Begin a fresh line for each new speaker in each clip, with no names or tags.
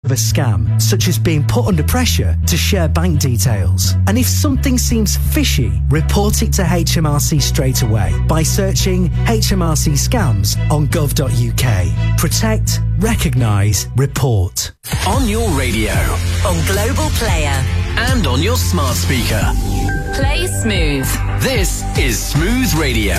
of a scam, such as being put under pressure to share bank details. And if something seems fishy, report it to HMRC straight away by searching HMRC scams on gov.uk. Protect, recognise, report.
On your radio,
on Global Player,
and on your smart speaker.
Play Smooth.
This is Smooth Radio.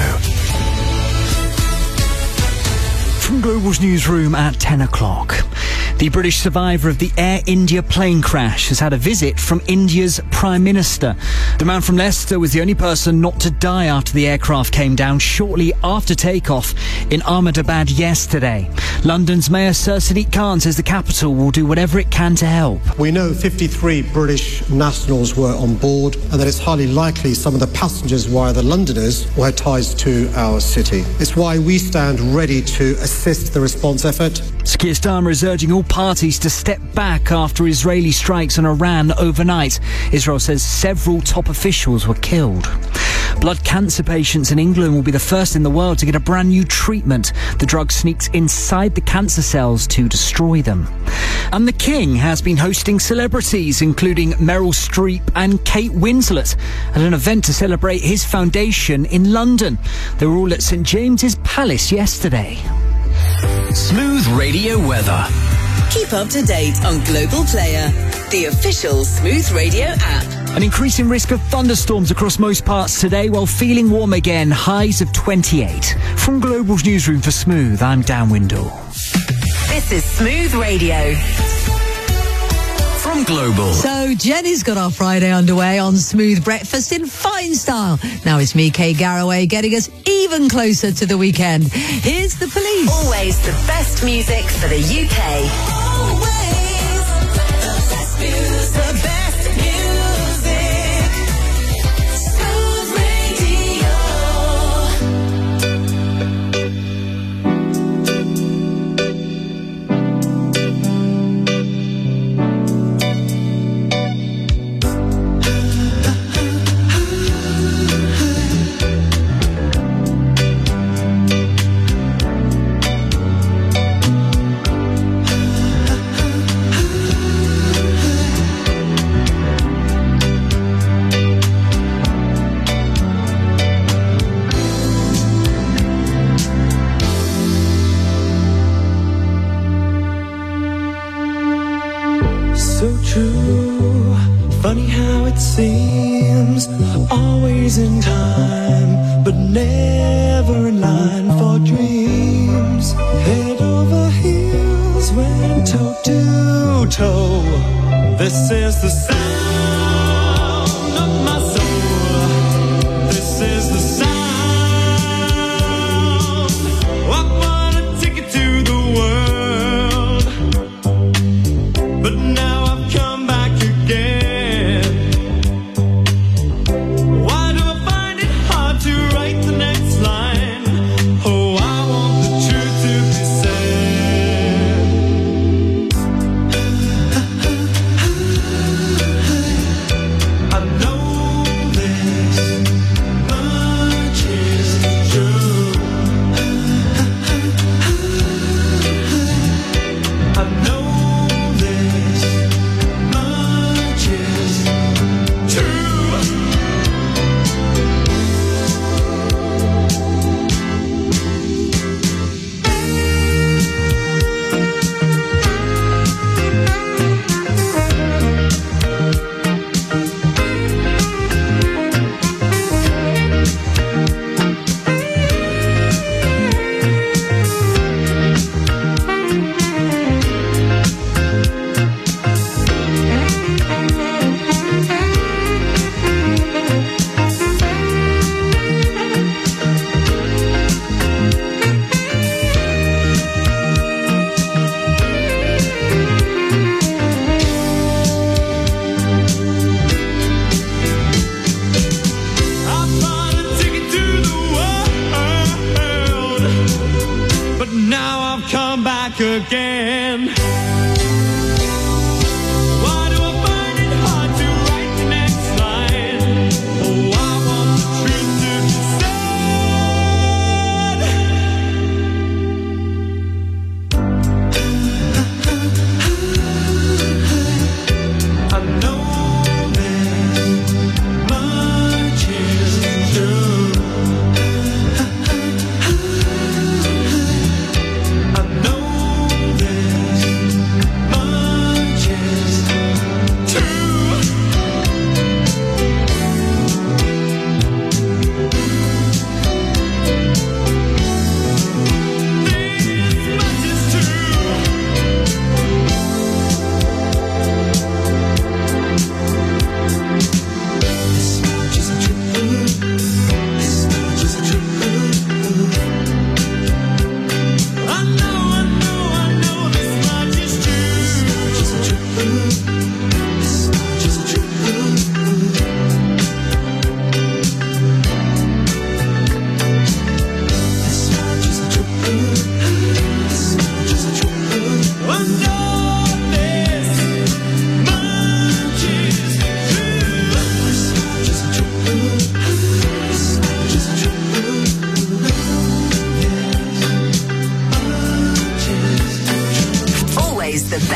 From Global's newsroom at 10 o'clock. The British survivor of the Air India plane crash has had a visit from India's Prime Minister. The man from Leicester was the only person not to die after the aircraft came down shortly after takeoff in Ahmedabad yesterday. London's Mayor Sir Sadiq Khan says the capital will do whatever it can to help.
We know 53 British nationals were on board and that it's highly likely some of the passengers were either Londoners or had ties to our city. It's why we stand ready to assist the response effort.
Keir Starmer is urging all parties to step back after Israeli strikes on Iran overnight. Israel says several top officials were killed. Blood cancer patients in England will be the first in the world to get a brand new treatment. The drug sneaks inside the cancer cells to destroy them. And the King has been hosting celebrities, including Meryl Streep and Kate Winslet, at an event to celebrate his foundation in London. They were all at St James's Palace yesterday.
Smooth Radio weather.
Keep up to date on Global Player, the official Smooth Radio app.
An increasing risk of thunderstorms across most parts today, while feeling warm again, highs of 28. From Global's newsroom for Smooth, I'm Dan Windle.
This is Smooth Radio.
From Global.
So Jenny's got our Friday underway on Smooth Breakfast in fine style. Now it's me, Kay Garraway, getting us even closer to the weekend. Here's The Police.
Always the best music for the UK. Always the best music. The best music. Smooth Radio.
Seems always in time, but never in line for dreams. Head over heels, went toe to toe. This is the sound of my soul. This is the sound. I wanna take it to the world, but now I've come back again. I know this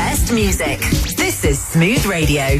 best music. This is Smooth Radio.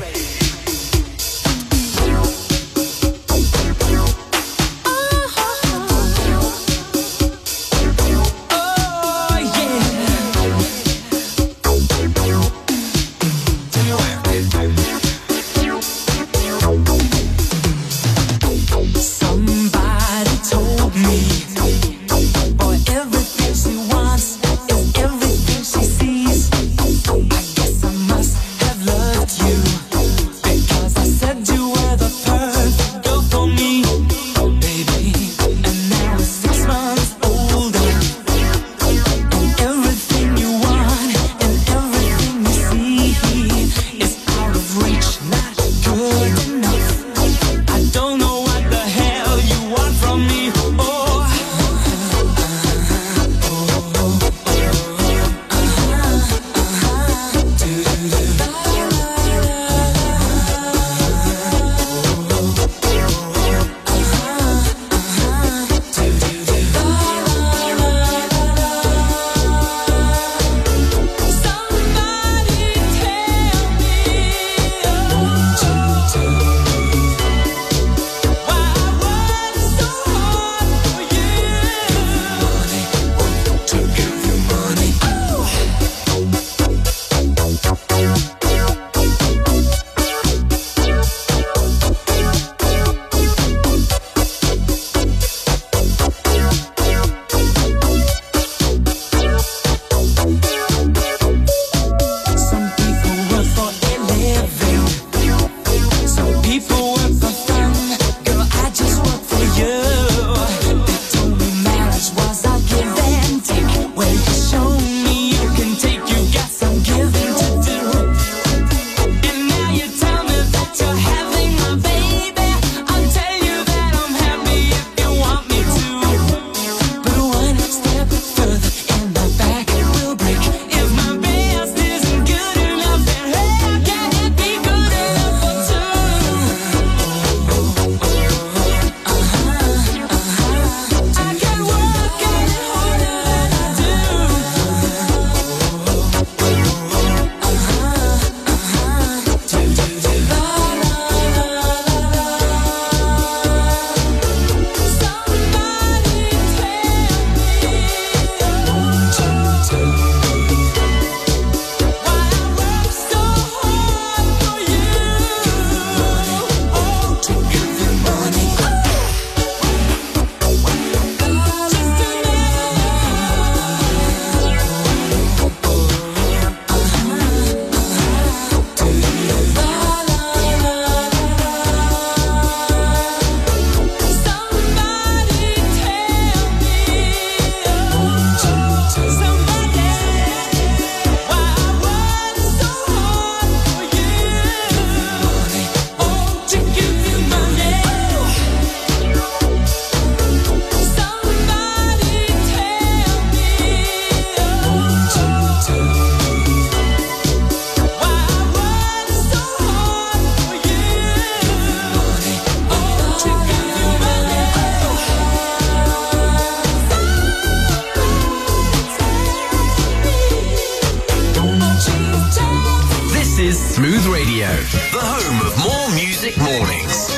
Smooth Radio, the home of more music mornings.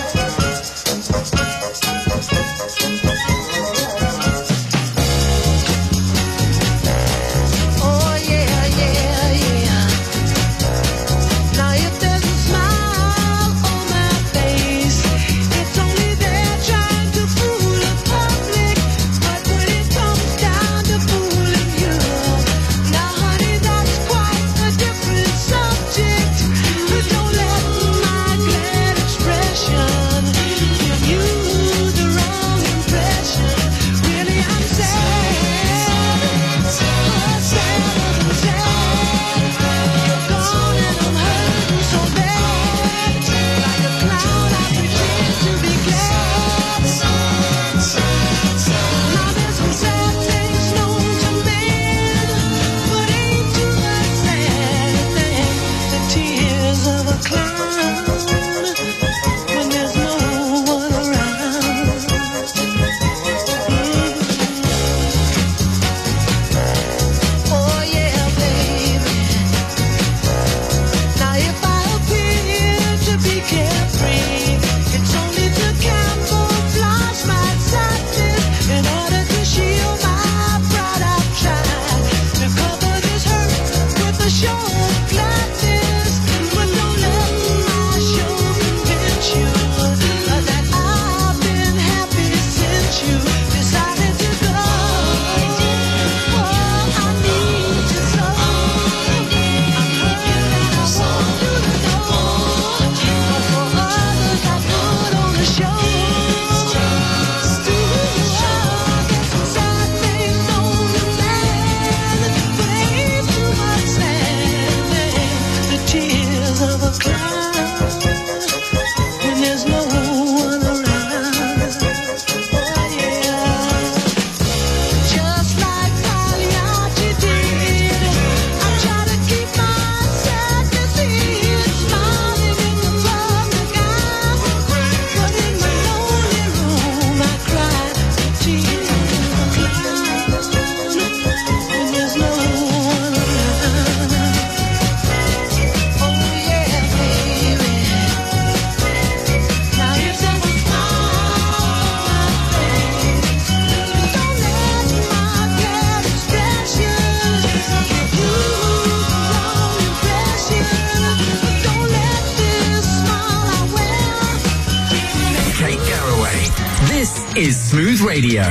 is Smooth Radio.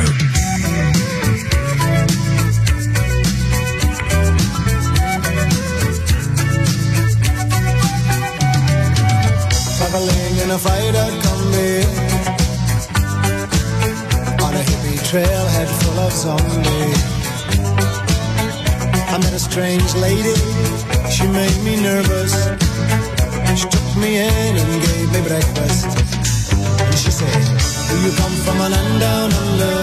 Traveling in a fighter combi on a hippie trailhead full of zombies. I met a strange lady, she made me nervous. She took me in and gave me breakfast. And she said, do you come from a land down under,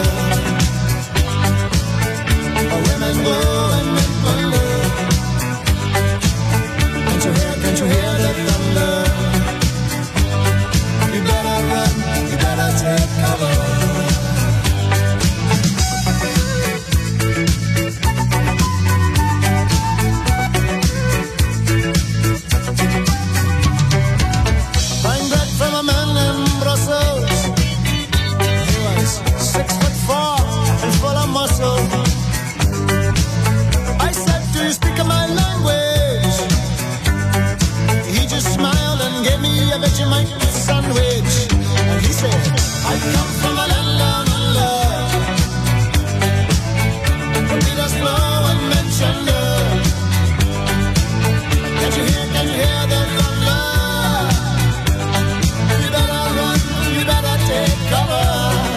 where women go and men wonder? Can't you hear the thunder? You better run, you better take cover. Buying bread from a man in Brussels. He was 6'4" and full of muscle. I said, do you speak my language? He just smiled and gave me a Vegemite sandwich. And he said, I come from a land down under, where Peter's flow and mentioned her. Can't you hear the thunder? You better run, you better take cover.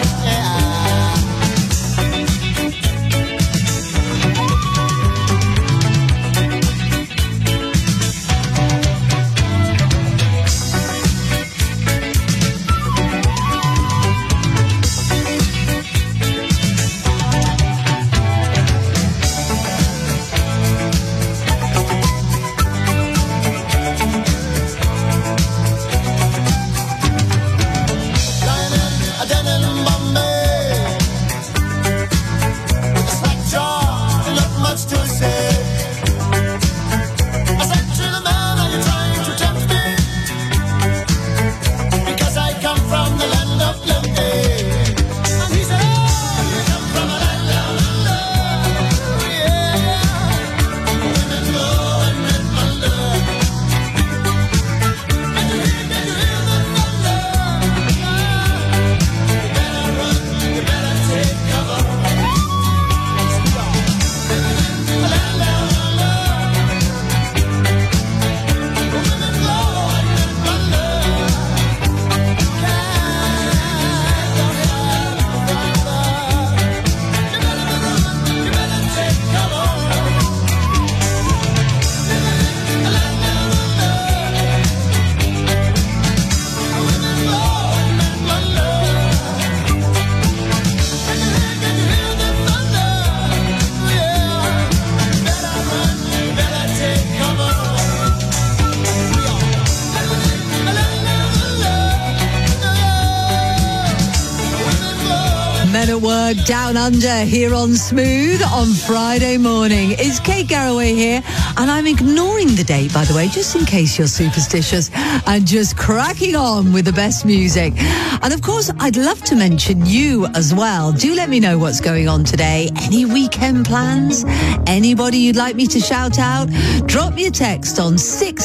Down Under here on Smooth on Friday morning. It's Kate Garraway here, and I'm ignoring the date, by the way, just in case you're superstitious, and just cracking on with the best music. And of course, I'd love to mention you as well. Do let me know what's going on today. Any weekend plans? Anybody you'd like me to shout out? Drop me a text on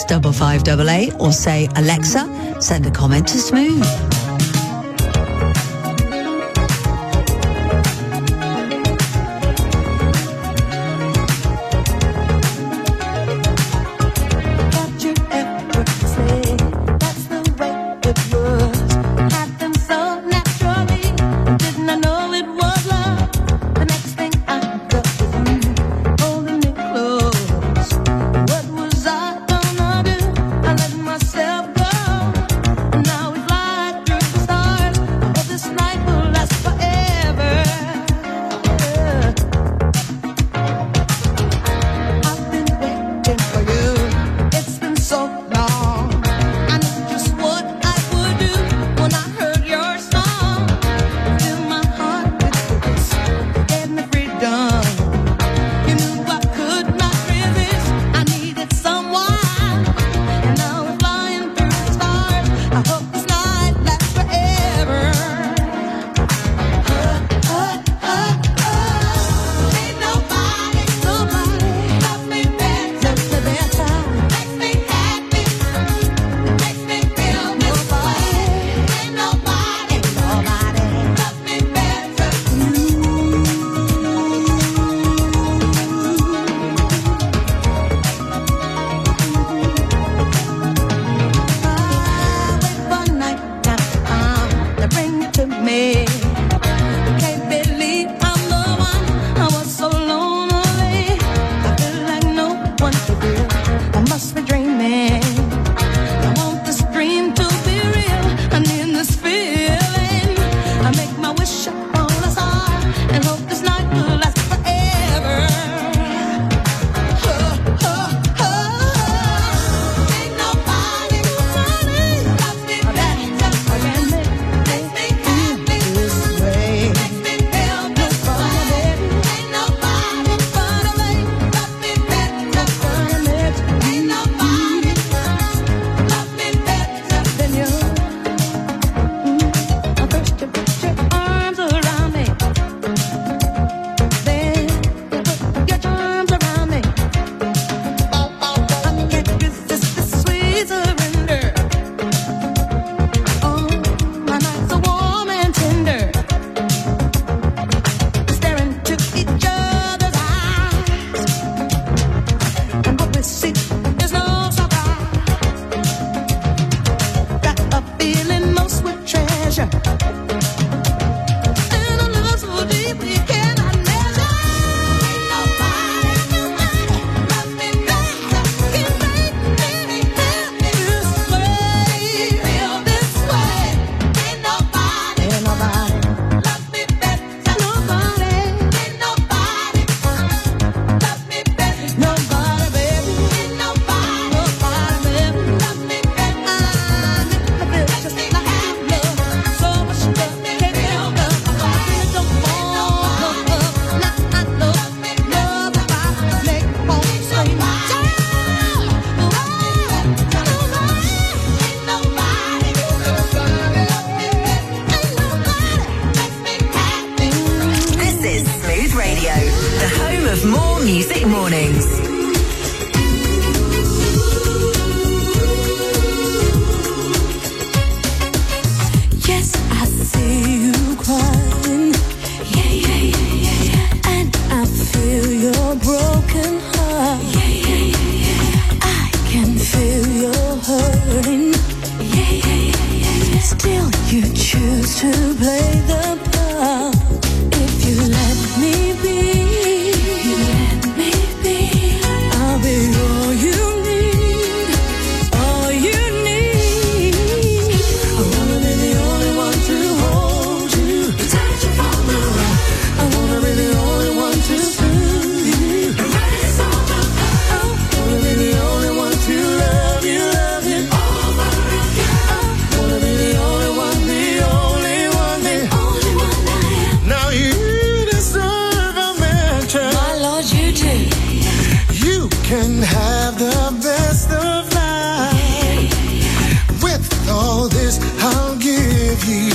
65588 or say, Alexa, send a comment to Smooth.
Myself go. Now it's like
to play the part. If you let me be, I'll be all you need, all you need. I wanna be the only one to hold you, touch you from the right. I wanna be the only one to soothe you, erase all the past. I wanna be the only one to love you over again. I wanna be the only one, the only one, the only one I am.
Now you deserve a mansion.
My Lord, you do.
You can have the best of life. With all this, I'll give you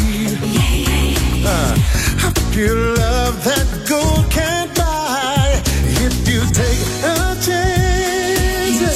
a pure love that gold can't buy. If you take a chance,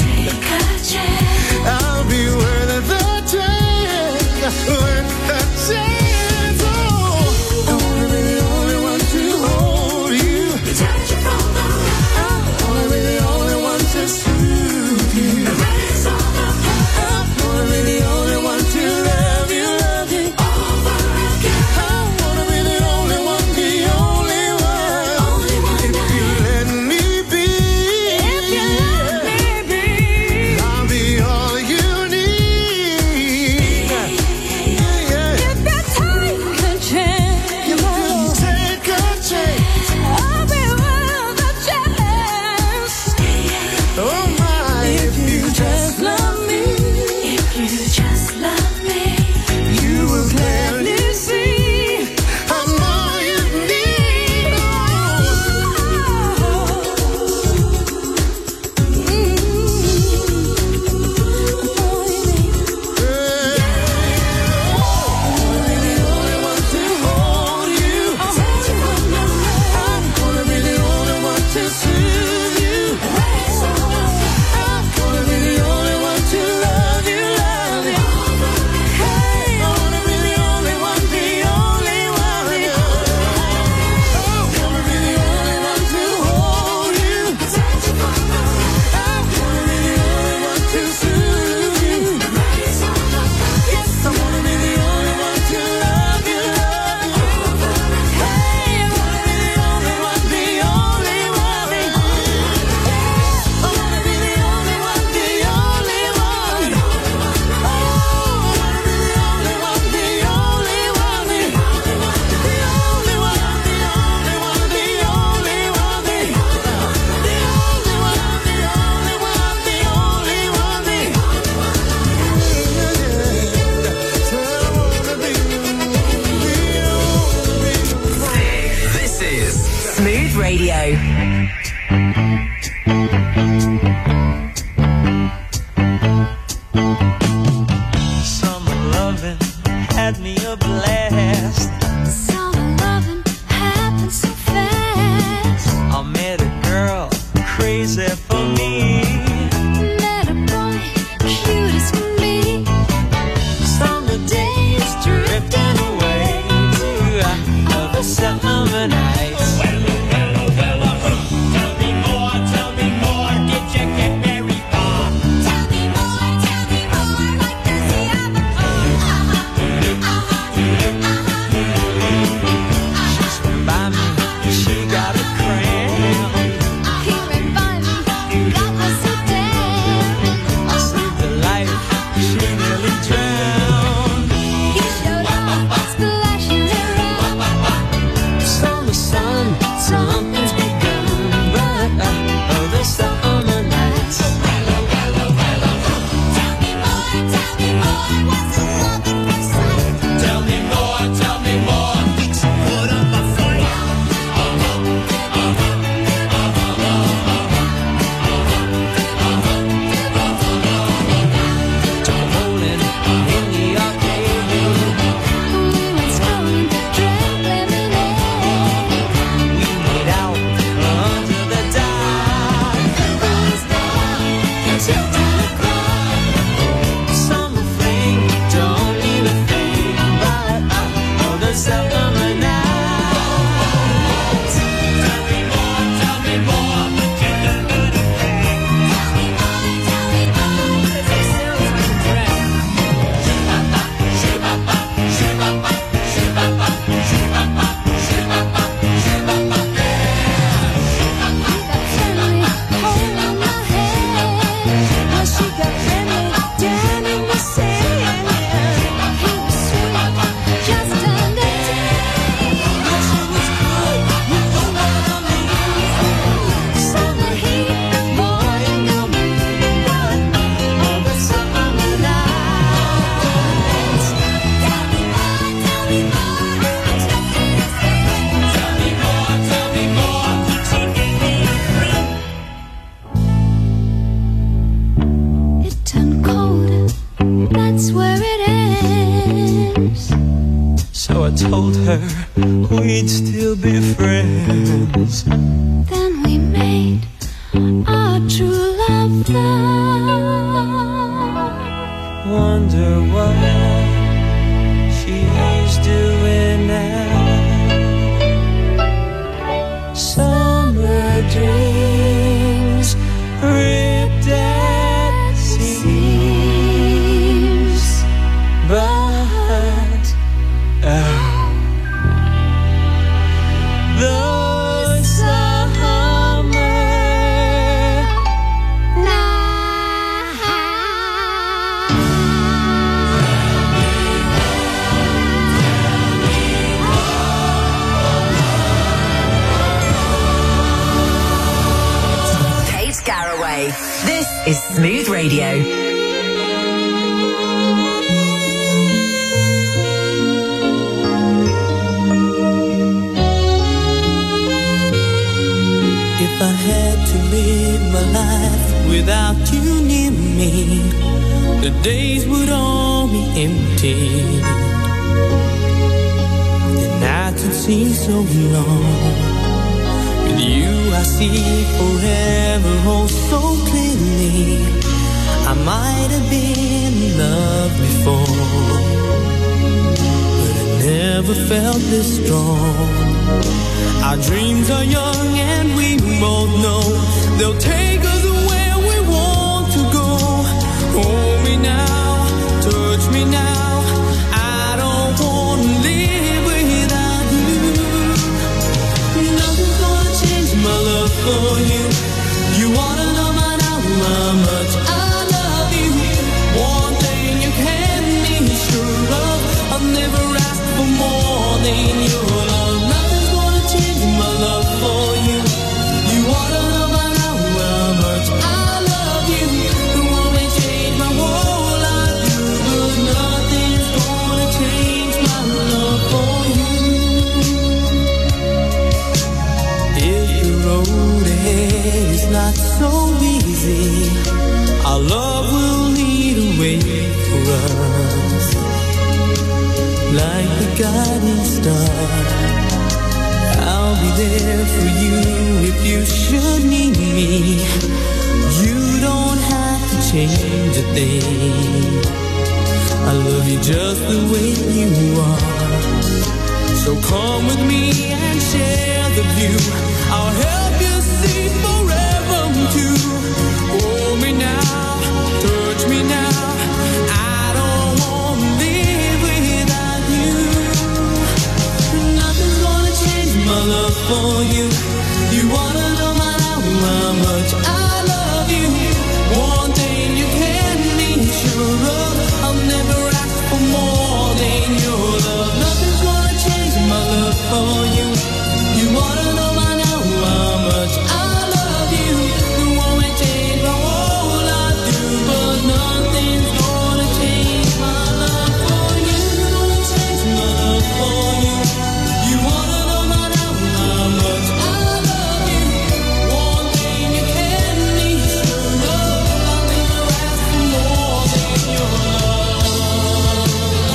I'll be worth the chance, worth the chance. Oh, I wanna be the only one to hold you,
Touch you from the right.
I wanna be the only one to soothe you,
Erase all the past.
I wanna be the only one to love you
Over again.
I wanna be the only one, the only one.
Only one
If
I
you
am.
let me be,
If you let me be,
I'll be all you need. Yeah, yeah.
if you take a chance,
Take a chance.
I'll be worth a chance.
Oh my, if you just
love me, if you just love me,
you will gladly
see.
I'm all you need.
This is
Smooth Radio.
Summer loving had me a blast.
Summer loving happens so fast.
I met a girl crazy for me.
Met a boy, cute as can be.
Summer days drifting away to other summer nights.
that's where it ends.
So I told her we'd still be friends.
Then we made our true love vow.
Wonder what she's doing now. Summer dreams ripped at seams, but the summer
Kate Garraway. This is Smooth Radio.
If I had to live my life without you near me, the days would all be empty. The nights would seem so long. With you I see forever oh so clearly. I might have been in love before, but I never felt this strong. Our dreams are young and we both know they'll take us where we want to go. Hold me now, touch me now. I don't want to live without you. Nothing's gonna change my love for you. You wanna know by now how much I love you. One thing you can be sure of, I've never asked for more than your love. Nothing's gonna change my love for you. You wanna know by now how much I love you. It won't change my whole life, but nothing's gonna change my love for you. If the road ahead is not so easy, our love will lead a way for us. Like the guiding star, I'll be there for you if you should need me. You don't have to change a thing. I love you just the way you are. So come with me and share the view. I'll help you see forever too. Hold me now, touch me now. I don't want to live without you. Nothing's gonna change my love for you. You wanna know by now how much I love you. One thing you can be sure of, I'll never ask for more than your love. Nothing's gonna change my love for you. You wanna know by now how much I love you. It won't change my whole life, but nothing's gonna change my love for you. Gonna change my love for you. You wanna know by now how much I love you. One thing you can be sure of, I'll never ask for more than your love.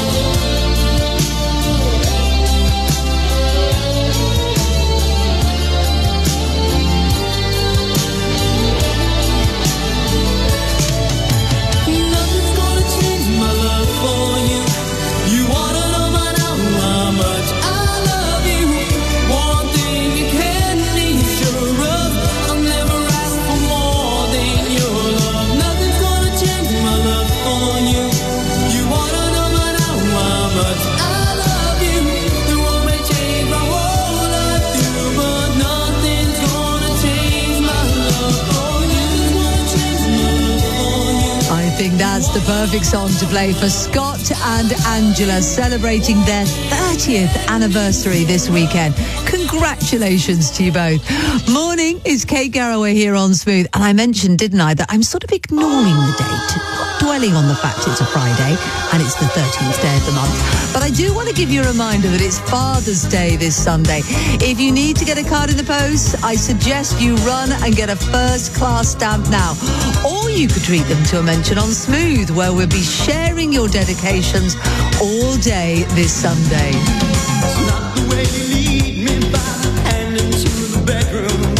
Nothing's gonna change my love for you. You wanna know by now how much I love you. One thing you can be sure of, I'll never ask for more than your love. Nothing's gonna change my love for you. You wanna know by now how much I love you. It won't change my whole life too, but nothing's gonna change my love for you. Gonna change my love for you.
I think that's the perfect song to play for Scott and Angela, celebrating their 30th anniversary this weekend. Congratulations to you both. Morning, it's Kate Garraway here on Smooth. And I mentioned, didn't I, that I'm sort of ignoring the date, not dwelling on the fact it's a Friday and it's the 13th day of the month. But I do want to give you a reminder that it's Father's Day this Sunday. If you need to get a card in the post, I suggest you run and get a first-class stamp now. All you could treat them to a mention on Smooth, where we'll be sharing your dedications all day this Sunday.
It's not the way you lead me by the hand into the bedroom.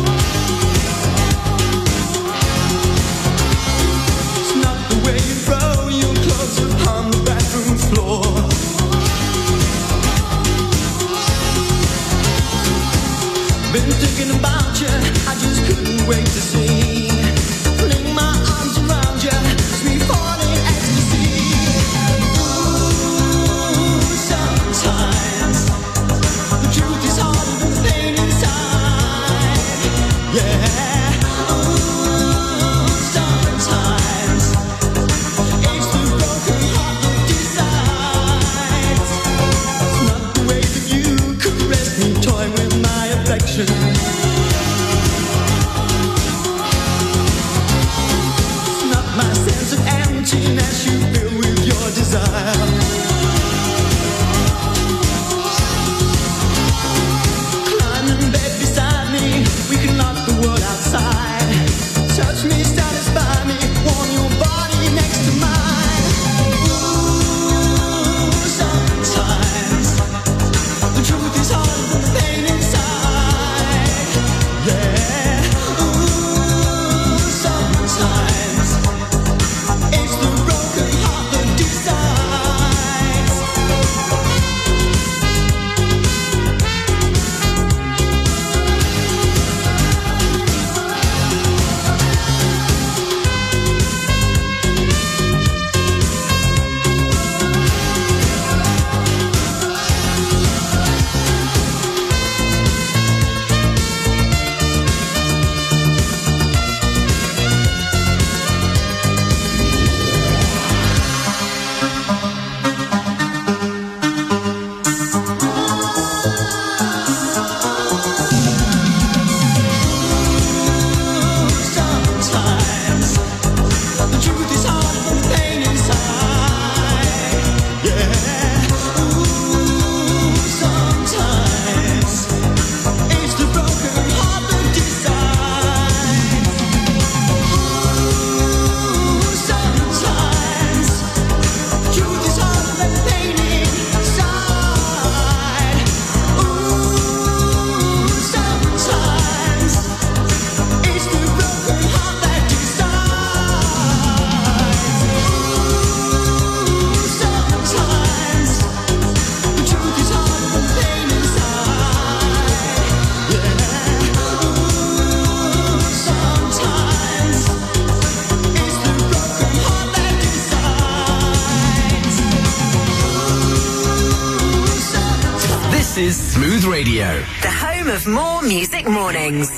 It's not the way you throw your clothes upon the bathroom floor. Been thinking about you, I just couldn't wait to see. Fling my arms around you, sweet falling ecstasy. Ooh, sometimes the truth is harder than the pain inside. Yeah. Ooh, sometimes it's the broken heart that decides. It's not the way that you caress me, toy with my affection. It's not my sense of emptiness you fill with your desire. Climb in bed beside me, we can lock the world outside. Touch me, satisfy me, warm your body next to mine. Ooh, sometimes the truth is harder than the pain inside. Yeah. Ooh, sometimes it's the broken heart that decides. Sometimes the truth is harder than the pain inside. Yeah. Ooh, sometimes it's the broken heart that decides. Ooh, sometimes the truth is harder than the pain inside. Ooh, sometimes it's the broken heart that decides. Ooh, sometimes the truth is harder than the pain inside. Yeah. Ooh, sometimes it's the broken heart that decides. Ooh, sometimes.
This is Smooth Radio.
The home of more music mornings.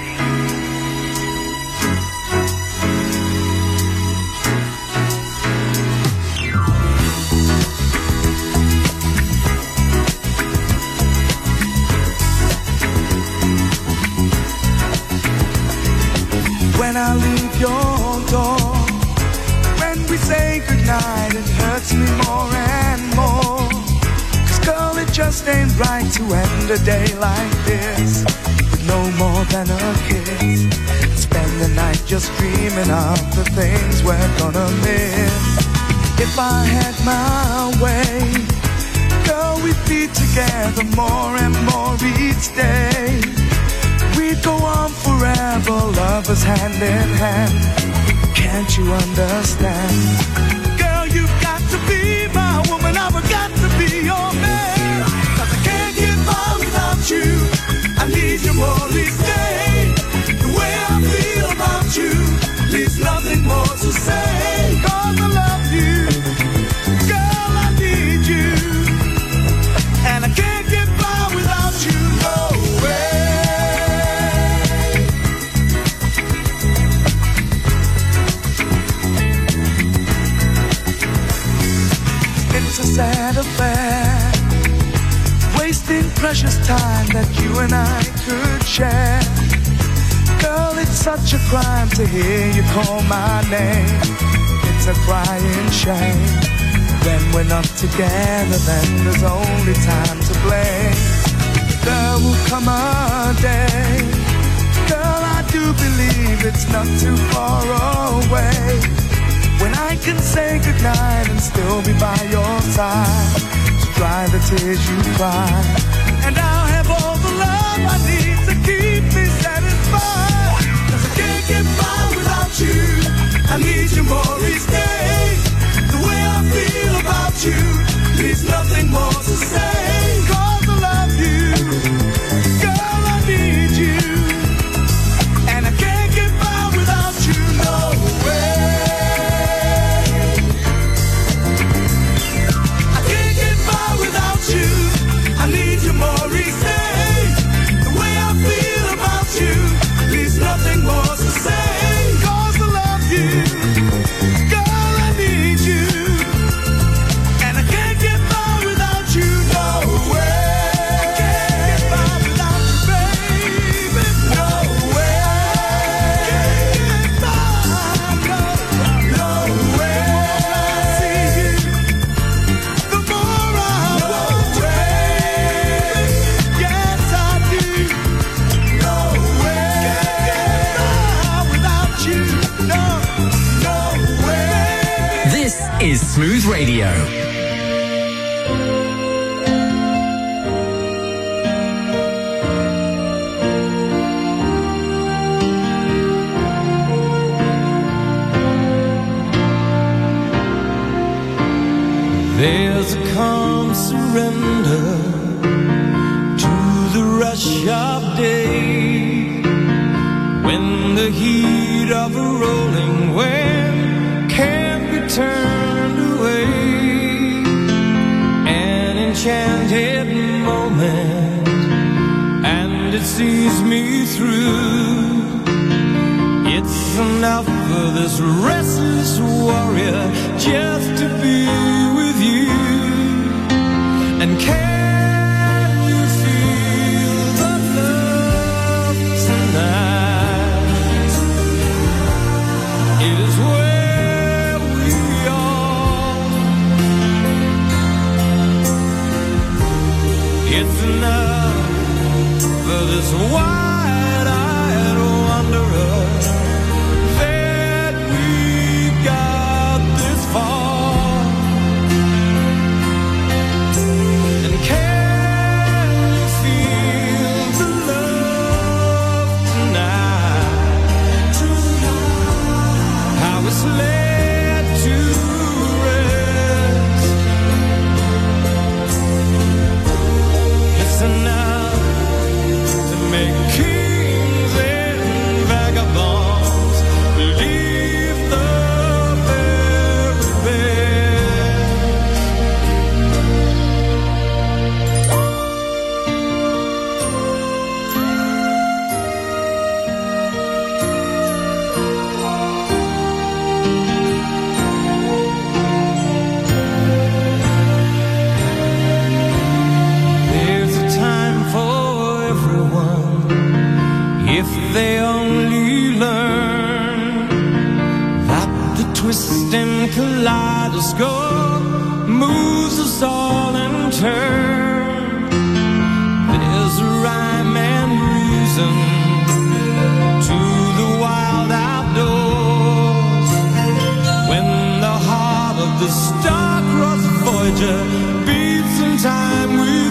When I leave your door, when we say goodnight, it hurts me more and more. 'Cause girl, it just ain't right to end a day like this with no more than a kiss. Spend the night just dreaming of the things we're gonna miss. If I had my way, girl, we'd be together more and more each day. We'd go on forever, lovers hand in hand. Can't you understand? Girl, you've got to be my woman, I've got to be your man. 'Cause I can't get by without you. I need you more each day. The way I feel about you leaves nothing more to say. 'Cause I love you, girl, I need you, and I can't get by without you, no way. It's a sad affair, wasting precious time that you and I could share. Girl, it's such a crime to hear you call my name. It's a crying shame. When we're not together, then there's only time to blame. There will come a day, girl, I to believe it's not too far away. When I can say goodnight and still be by your side to dry the tears you cry. And I'll have all the love I need to keep me satisfied. 'Cause I can't get by without you. I need you more each day. The way I feel about you leaves nothing more to say. 'Cause I love you, girl, I need you. And I can't get by without you, no way. I can't get by without you. I need you more each day. The way I feel about you leaves nothing more to say. 'Cause I love you, girl, I need you. And I can't get by without you, no way. I can't get by without you, baby, no way. Can't get by, no way. The more I see you, the more I want you, baby. Yes, I do. No way. Can't get by without you, no way.
This is Smooth Radio.
There's a calm surrender to the rush of day, when the heat of a rolling wave can't be turned away. An enchanted moment, and it sees me through. It's enough for this restless warrior just to be with you. And can you feel the love tonight? It is where we are. It's enough for this wide-eyed wanderer that we got this far. And can you feel the love tonight? How it's led to rest. It's enough to make kings and vagabonds believe the very best. There's a time for everyone if they only learn that the twisting kaleidoscope moves us all in turn. There's a rhyme and reason to the wild outdoors, when the heart of the star-crossed Voyager beats in time with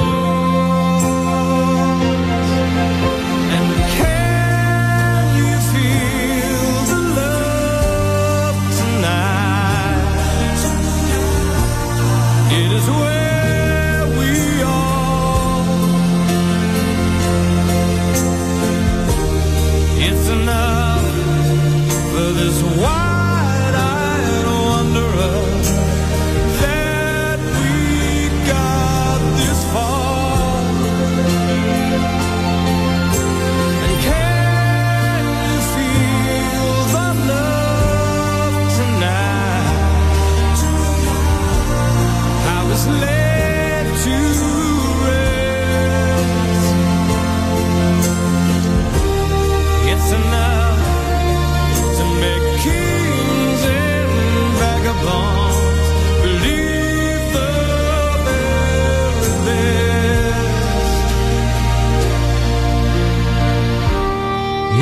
yours. And can you feel the love tonight? It is where we are. It's enough for this wide-eyed wanderer that we got this far.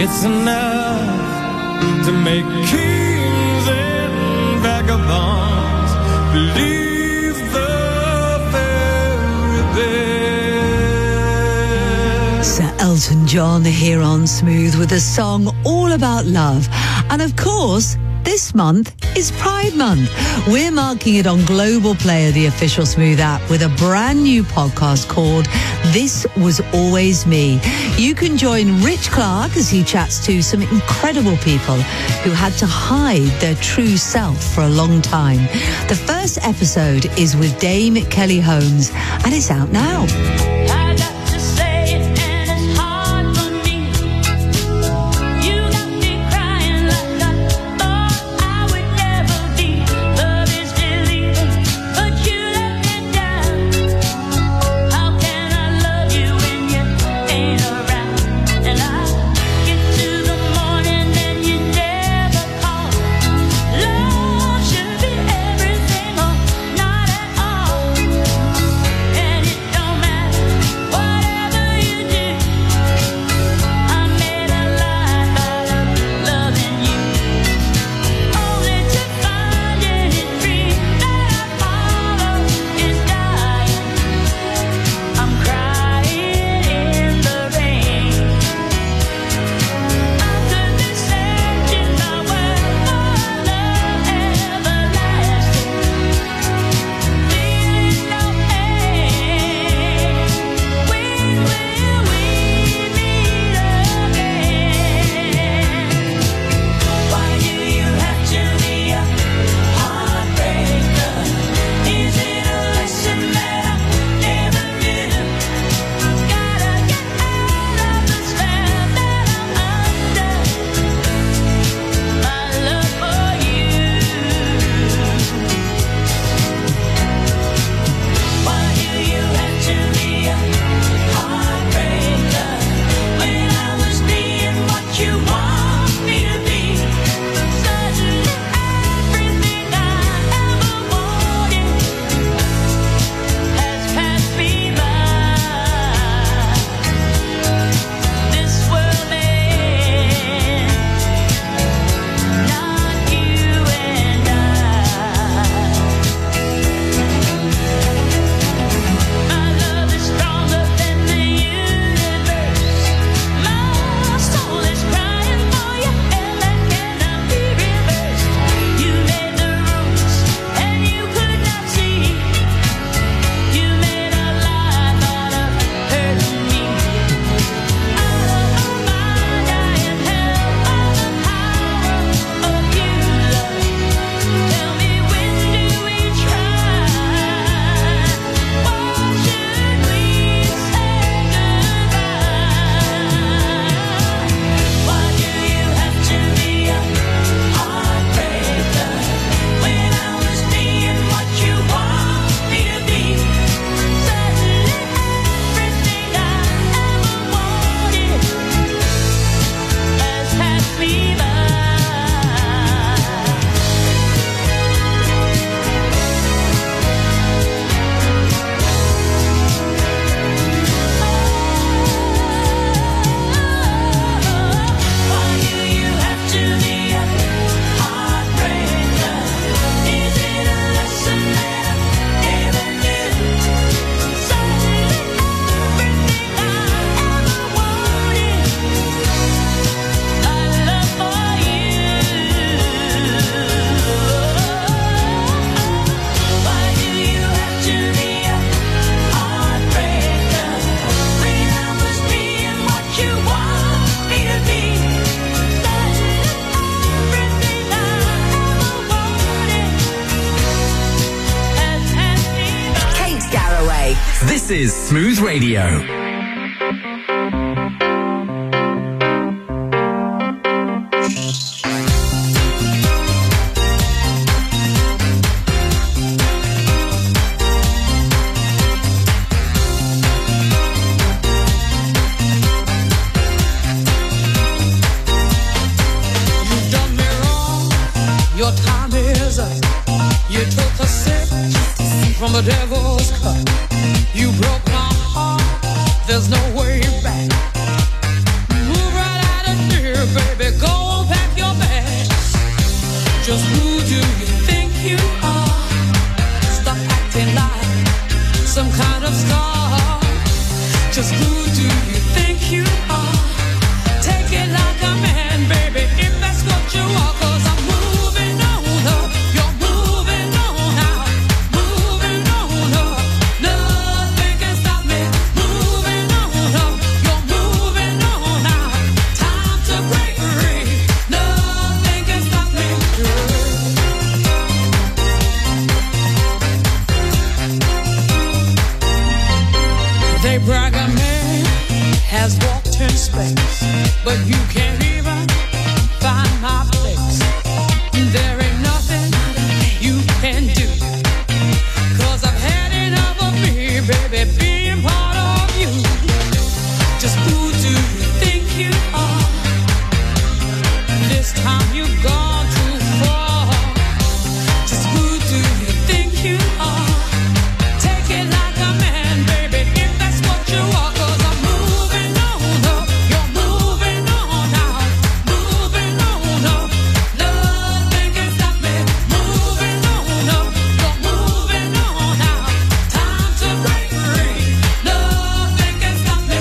It's enough to make kings and vagabonds believe the fairy tale.
Sir Elton John here on Smooth with a song all about love. And of course, this month is Pride Month. We're marking it on Global Player, the official Smooth app, with a brand new podcast called This Was Always Me. You can join Rich Clark as he chats to some incredible people who had to hide their true self for a long time. The first episode is with Dame Kelly Holmes, and it's out now.
This is Smooth Radio.
From the devil's cup, you broke my heart. There's no way back. Move right out of here. think you are. Take it like a man, baby, if that's what you are. 'Cause I'm moving on up, you're moving on out, moving on up. Nothing can stop me. Moving on up, you're moving on out. Time to break free. Nothing can stop me. They brag a man has walked in space, but you can't even find my place. There ain't nothing you can do, 'cause I've had enough of me, baby, being part of you. Just who do you think you are? This time you've gone too far. Just who do you think you are? Take it like a man, baby, if that's what you are. 'Cause I'm moving on up, you're moving on out, moving on up. Nothing can stop me. Moving on up, you're moving on out. Time to break free. Nothing can stop me.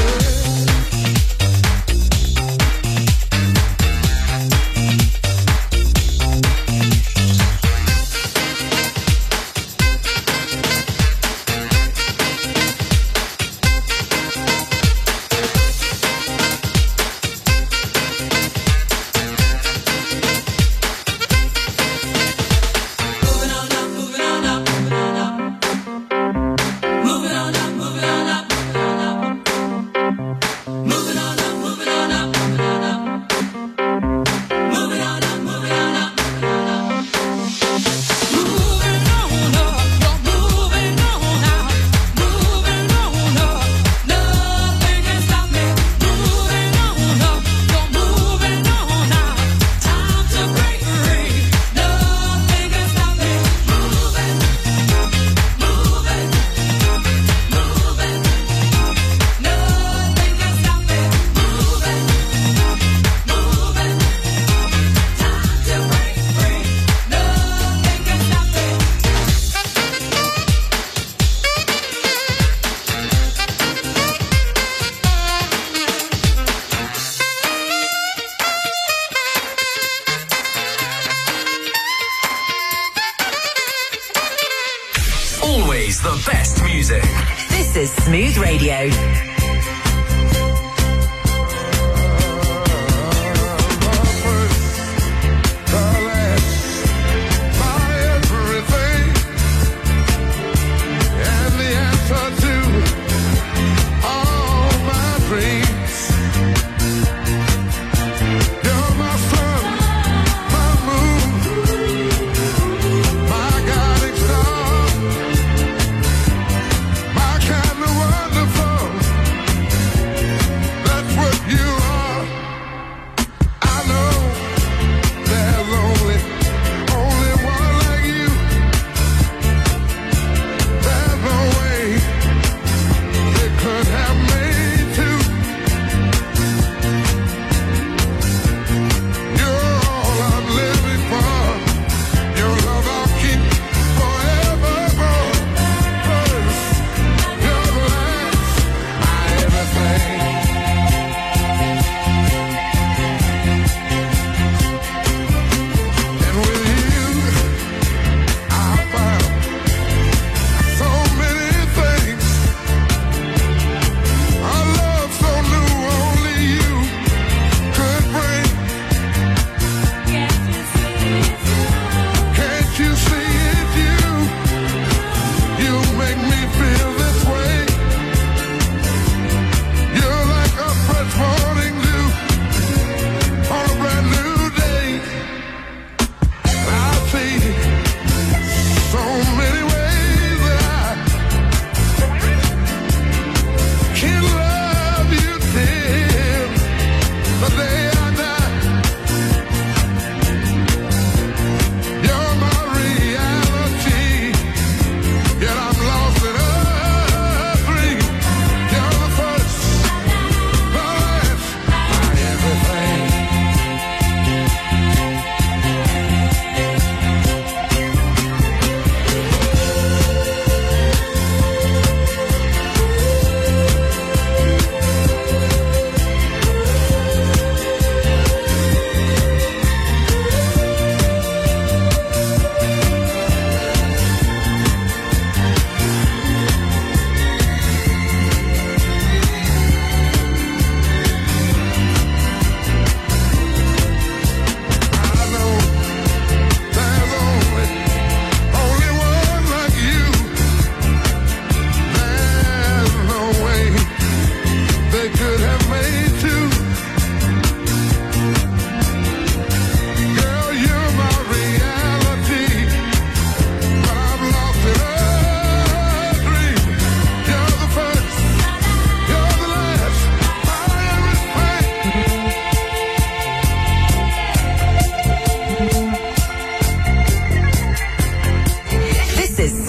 Moving on up, moving on up, moving on up. Moving on up, moving on up, moving on up. Moving on up, moving on up, moving on up. Moving on up, moving on up, moving on up. Moving on up, you're moving on out, moving on up. Nothing can stop me. Moving on up, you're moving on out. Time to break free. Nothing can stop me. Moving, moving, moving. Nothing can stop me. Moving, moving. Time to break free. Nothing can stop me.
Always the best music.
This is Smooth Radio.
My kind of wonderful.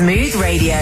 Smooth Radio.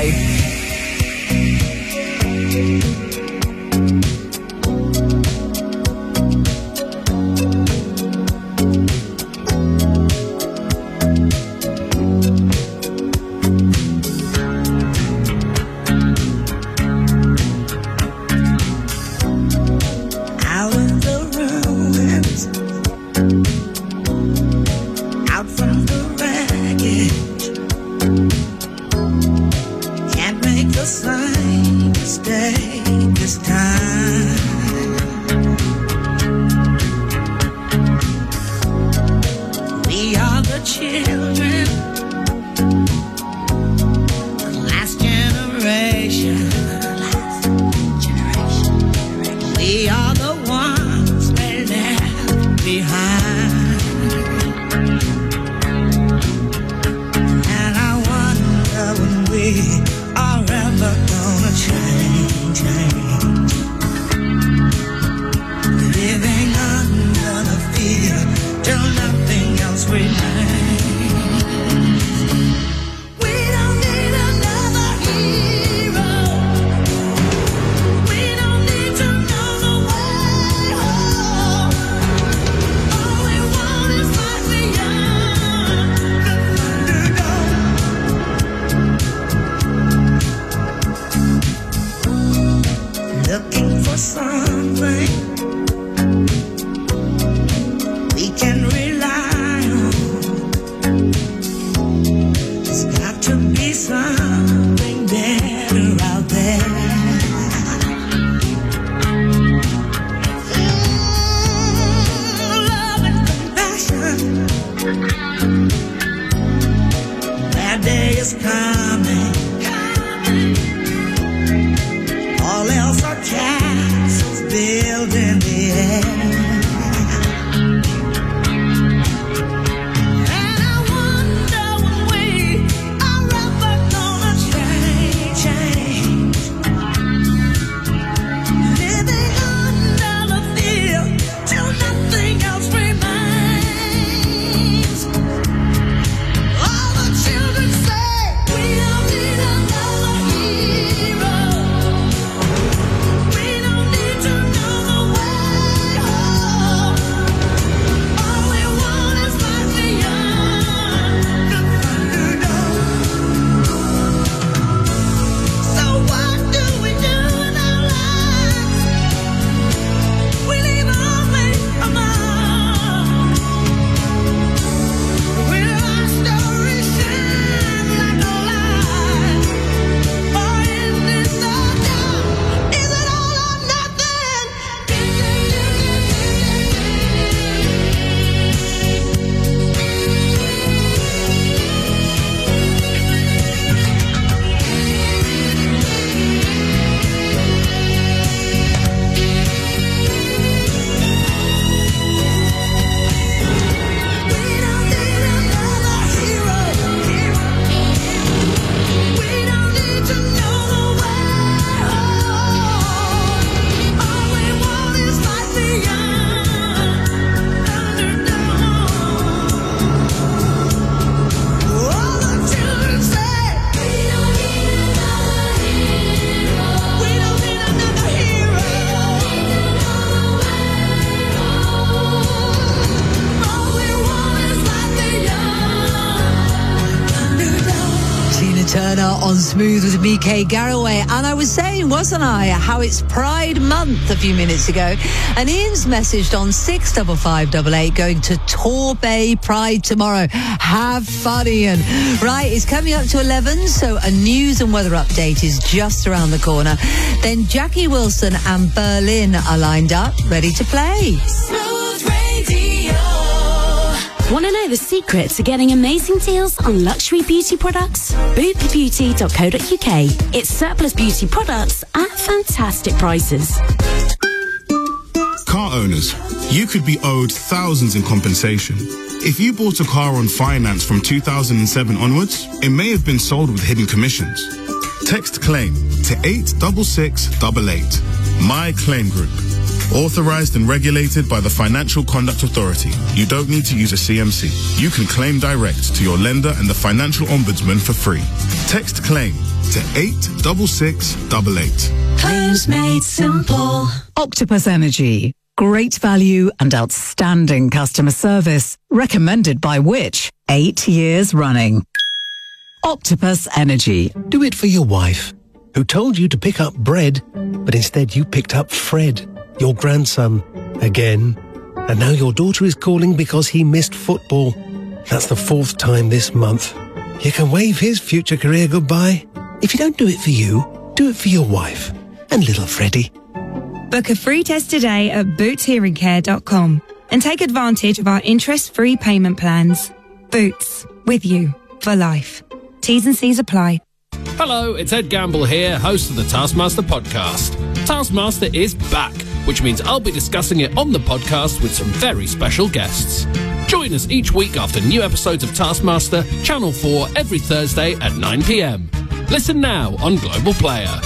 On Smooth with me, Kay Garraway. And I was saying, wasn't I, how it's Pride Month a few minutes ago. And Ian's messaged on 65588 going to Torbay Pride tomorrow. Have fun, Ian. Right, it's coming up to 11, so a news and weather update is just around the corner. Then Jackie Wilson and Berlin are lined up, ready to play.
Smooth Radio.
Want to know the secret to getting amazing deals on luxury beauty products? bootbeauty.co.uk. It's surplus beauty products at fantastic prices.
Car owners, you could be owed thousands in compensation. If you bought a car on finance from 2007 onwards, it may have been sold with hidden commissions. Text CLAIM to 86688. My Claim Group. Authorized and regulated by the Financial Conduct Authority. You don't need to use a CMC. You can claim direct to your lender and the Financial Ombudsman for free. Text CLAIM to 86688.
Claims made simple.
Octopus Energy. Great value and outstanding customer service. Recommended by Which? 8 years running. Octopus Energy.
Do it for your wife, who told you to pick up bread, but instead you picked up Fred, your grandson, again. And now your daughter is calling because he missed football. That's the 4th time this month. You can wave his future career goodbye. If you don't do it for you, do it for your wife and little Freddie.
Book a free test today at bootshearingcare.com and take advantage of our interest-free payment plans. Boots, with you for life. T's and C's apply.
Hello, it's Ed Gamble here, host of the Taskmaster podcast. Taskmaster is back, which means I'll be discussing it on the podcast with some very special guests. Join us each week after new episodes of Taskmaster, Channel 4, every Thursday at 9 p.m. Listen now on Global Player.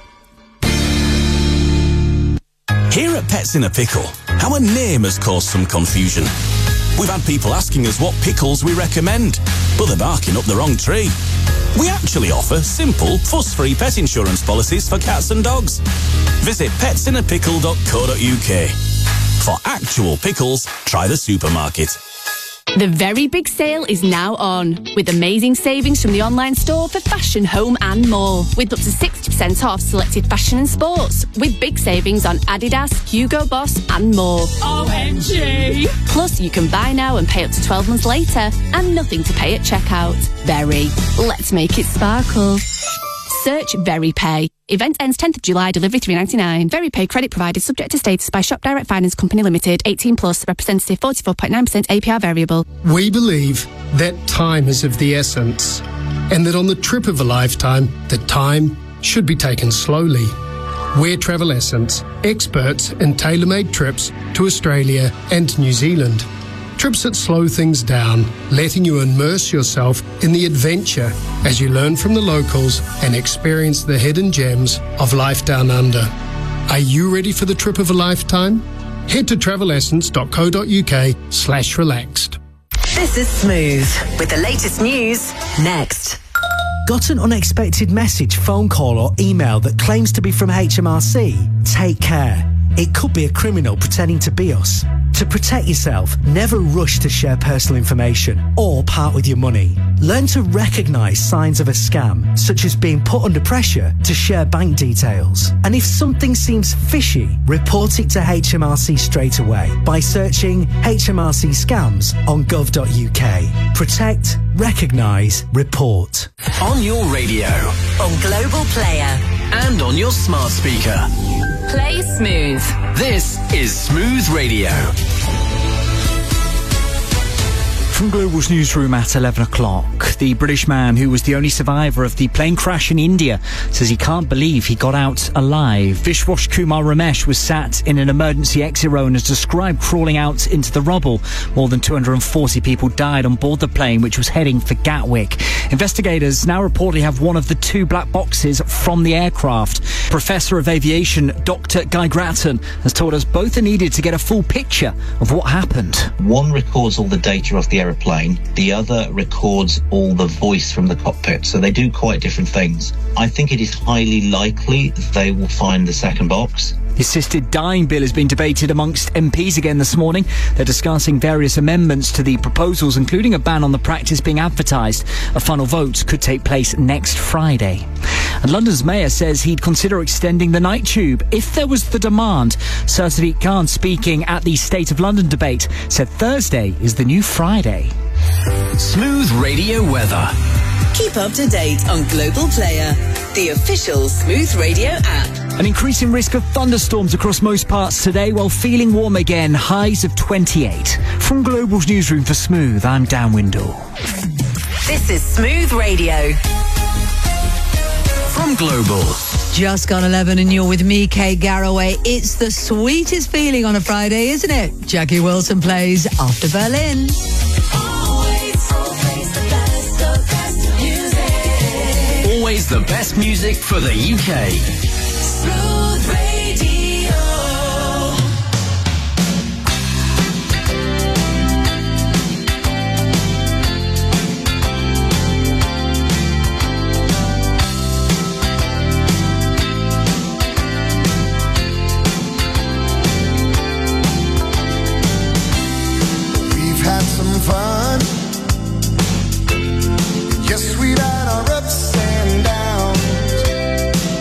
Here at Pets in a Pickle, our name has caused some confusion. We've had people asking us what pickles we recommend, but they're barking up the wrong tree. We actually offer simple, fuss-free pet insurance policies for cats and dogs. Visit petsinnapickle.co.uk. For actual pickles, try the supermarket.
The Very Big Sale is now on, with amazing savings from the online store for fashion, home and more, with up to 60% off selected fashion and sports, with big savings on Adidas, Hugo Boss and more.
OMG!
Plus, you can buy now and pay up to 12 months later, and nothing to pay at checkout. Very. Let's make it sparkle. Search Very Pay. Event ends 10th of July, delivery $3.99. Very Pay credit provided subject to status by Shop Direct Finance Company Limited. 18 plus, representative 44.9% APR variable.
We believe that time is of the essence, and that on the trip of a lifetime, the time should be taken slowly. We're Travel Essence, experts in tailor-made trips to Australia and New Zealand. Trips that slow things down, letting you immerse yourself in the adventure as you learn from the locals and experience the hidden gems of life down under. Are you ready for the trip of a lifetime? Head to travelessence.co.uk/relaxed.
This is Smooth with the latest news next.
Got an unexpected message, phone call or email that claims to be from HMRC? Take care. It could be a criminal pretending to be us. To protect yourself, never rush to share personal information or part with your money. Learn to recognise signs of a scam, such as being put under pressure to share bank details. And if something seems fishy, report it to HMRC straight away by searching HMRC scams on gov.uk. Protect, recognise, report.
On your radio,
On Global Player.
and on your smart speaker.
Play Smooth.
This is Smooth Radio.
From Global's newsroom at 11 o'clock, the British man who was the only survivor of the plane crash in India says he can't believe he got out alive. Vishwash Kumar Ramesh was sat in an emergency exit row and is described crawling out into the rubble. More than 240 people died on board the plane, which was heading for Gatwick. Investigators now reportedly have one of the 2 black boxes from the aircraft. Professor of Aviation Dr. Guy Grattan has told us both are needed to get a full picture of what happened.
One records all the data of the aeroplane, the other records all the voice from the cockpit, so they do quite different things. I think it is highly likely they will find the second box.
The assisted dying bill has been debated amongst MPs again this morning. They're discussing various amendments to the proposals, including a ban on the practice being advertised. A final vote could take place next Friday. And London's mayor says he'd consider extending the night tube if there was the demand. Sir Sadiq Khan, speaking at the State of London debate, said Thursday is the new Friday.
Smooth Radio weather.
Keep up to date on Global Player, the official Smooth Radio app.
An increasing risk of thunderstorms across most parts today, while feeling warm again, highs of 28. From Global's newsroom for Smooth, I'm Dan Windle.
This is Smooth Radio.
From Global.
Just gone 11 and you're with me, Kate Garraway. It's the sweetest feeling on a Friday, isn't it? Jackie Wilson plays After Berlin.
Always the best music for the UK.
Smooth Radio.
find